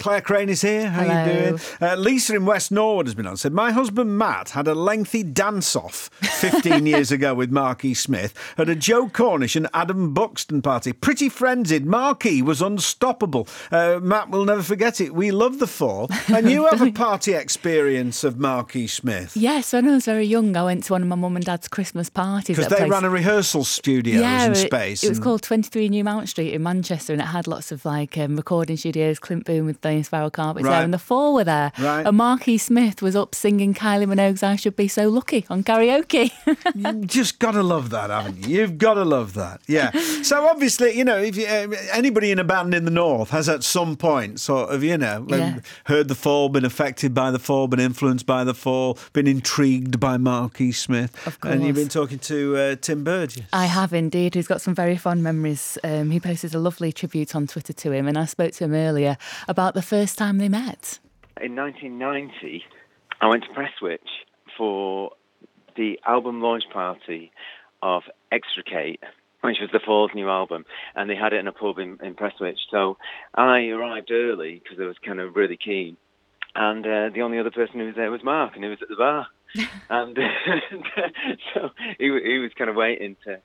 Claire Crane is here. How Hello. you doing? Lisa in West Norwood has been on. Said, my husband Matt had a lengthy dance-off 15 years ago with Mark E. Smith at a Joe Cornish and Adam Buxton party. Pretty frenzied. Mark E. was unstoppable. Matt will never forget it. We love the Fall. And you have a party experience of Mark E. Smith. Yes, when I was very young, I went to one of my mum and dad's Christmas parties. Because they ran a rehearsal studio in space. It was called 23 New Mount Street in Manchester, and it had lots of recording studios. Clint Boone with the Spiral Carpets there, and the Fall were there. Right. And Mark E. Smith was up singing Kylie Minogue's I Should Be So Lucky on karaoke. You've just got to love that, haven't you? You've got to love that, yeah. So obviously, you know, if anybody in a band in the North has at some point sort of, heard the Fall, been affected by the Fall, been influenced by the Fall, been intrigued by Mark E. Smith. Of course. And you've been talking to Tim Burgess. I have indeed. He's got some very fond memories. He posted a lovely tribute on Twitter to him, and I spoke to him earlier about the first time they met. In 1990, I went to Prestwich for the album launch party of Extricate, which was the Fall's new album, and they had it in a pub in Prestwich. So I arrived early because I was kind of really keen, and the only other person who was there was Mark, and he was at the bar. And so he was kind of waiting to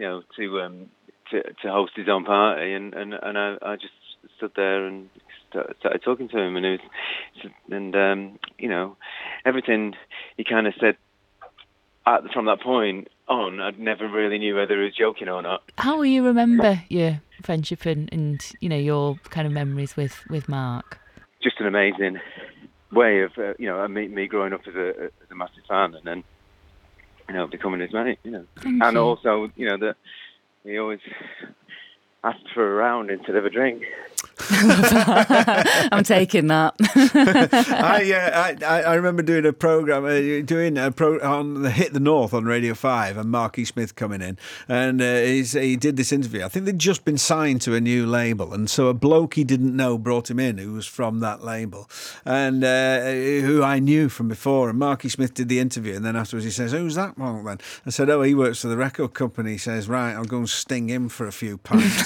host his own party, and I just stood there and started talking to him, and everything he kind of said from that point on, I never really knew whether he was joking or not. How will you remember your friendship and your kind of memories with Mark? Just an amazing way of me growing up as a massive fan, and then becoming his mate. Thank you. Also that he always asked for a round instead of a drink. I'm taking that. I remember doing a program, on the Hit the North on Radio 5, and Mark E. Smith coming in, and he did this interview. I think they'd just been signed to a new label, and so a bloke he didn't know brought him in who was from that label, and who I knew from before. And Mark E. Smith did the interview, and then afterwards he says, "Who's that bloke then?" I said, "Oh, he works for the record company." He says, "Right, I'll go and sting him for a few pints."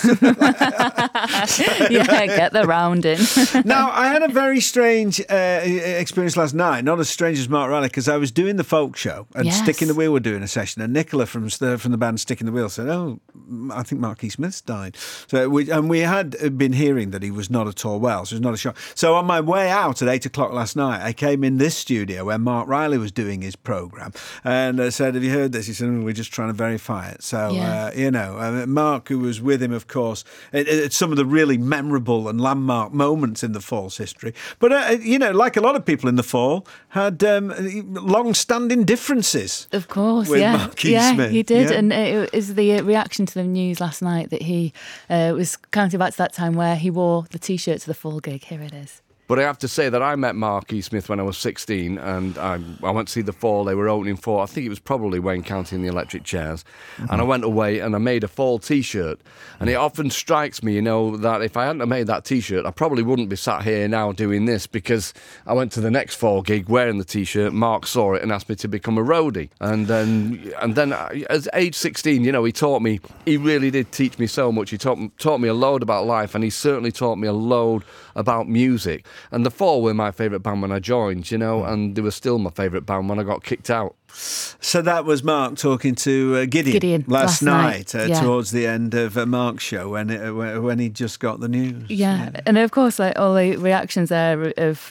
Yeah, get the round in. Now, I had a very strange experience last night. Not as strange as Mark Riley, because I was doing the folk show, and Sticking the Wheel were doing a session, and Nicola from the band Sticking the Wheel said, "Oh, I think Mark E. Smith's died." So we had been hearing that he was not at all well, so it was not a shock. So on my way out at 8 o'clock last night, I came in this studio where Mark Riley was doing his programme, and I said, "Have you heard this?" He said, "We're just trying to verify it." So, Mark, who was with him, of course, at some of the really memorable and landmark moments in the Fall's history. But, like a lot of people in the Fall, had long-standing differences. Of course, with Mark E. Smith. He did. Yeah. And it was the reaction to the news last night that he was counting back to that time where he wore the T-shirt to the Fall gig. Here it is. But I have to say that I met Mark E. Smith when I was 16, and I went to see the Fall. They were opening for, I think it was probably Wayne County and the Electric Chairs. Mm-hmm. And I went away and I made a Fall T-shirt. And it often strikes me, that if I hadn't have made that T-shirt, I probably wouldn't be sat here now doing this, because I went to the next Fall gig wearing the T-shirt. Mark saw it and asked me to become a roadie. And then at age 16, he really did teach me so much. He taught me a load about life, and he certainly taught me a load about music. And the Fall were my favourite band when I joined, and they were still my favourite band when I got kicked out. So that was Mark talking to Gideon last night. Towards the end of Mark's show when he just got the news. Yeah. And of course, all the reactions there of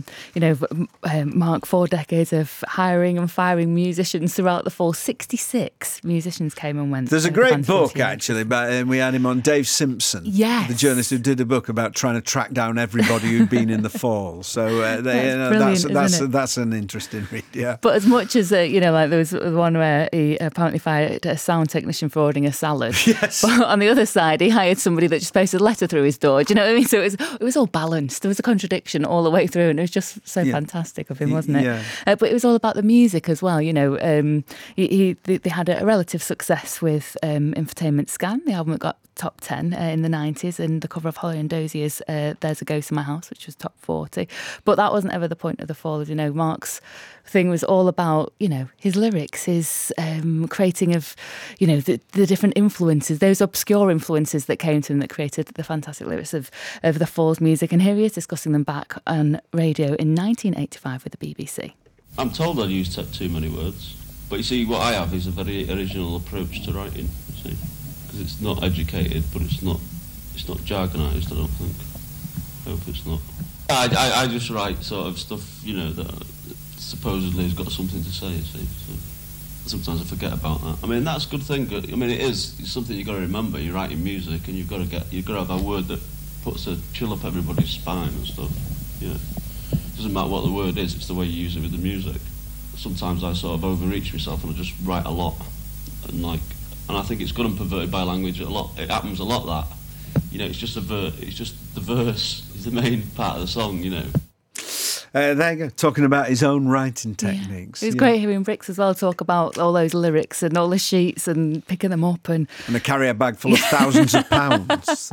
Mark, 4 decades of hiring and firing musicians throughout the Fall. 66 musicians came and went. There's a great book actually, but we had him on, Dave Simpson, the journalist who did a book about trying to track down everybody who'd been in the Fall. So that's an interesting read. Yeah. But as much as there was one where he apparently fired a sound technician for ordering a salad. Yes. But on the other side, he hired somebody that just posted a letter through his door. Do you know what I mean? So it was all balanced. There was a contradiction all the way through, and it was just so fantastic of him, wasn't it? Yeah. But it was all about the music as well. They had a relative success with Infotainment Scan, the album that got top 10 in the 90s, and the cover of Holly and Dozier's There's a Ghost in My House, which was top 40. But that wasn't ever the point of the Fall. Mark's thing was all about, his lyrics, his creating of, the different influences, those obscure influences that came to him that created the fantastic lyrics of the Fall's music. And here he is discussing them back on radio in 1985 with the BBC. I'm told I use too many words, but you see, what I have is a very original approach to writing, you see, because it's not educated, but it's not jargonised, I don't think. I hope it's not. I just write sort of stuff, that supposedly has got something to say, you see. So sometimes I forget about that. I mean, that's a good thing. I mean, it's something you've got to remember. You're writing music, and you've got to have a word that puts a chill up everybody's spine and stuff. It doesn't matter what the word is; it's the way you use it with the music. Sometimes I sort of overreach myself and I just write a lot, and I think it's good and perverted by language a lot. It happens a lot that. It's just the verse is the main part of the song, There you go, talking about his own writing techniques. It's great hearing Brix as well talk about all those lyrics and all the sheets and picking them up. And a carrier bag full of thousands of pounds.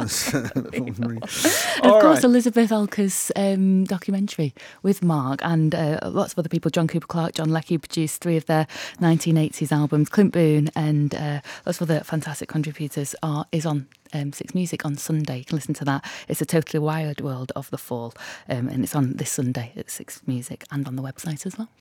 Of course, Elizabeth Olker's documentary with Mark and lots of other people, John Cooper Clarke, John Leckie, produced 3 of their 1980s albums. Clint Boone and lots of other fantastic contributors is on Six Music on Sunday. You can listen to that. It's a totally wired world of the Fall, and it's on this Sunday at Six Music and on the website as well.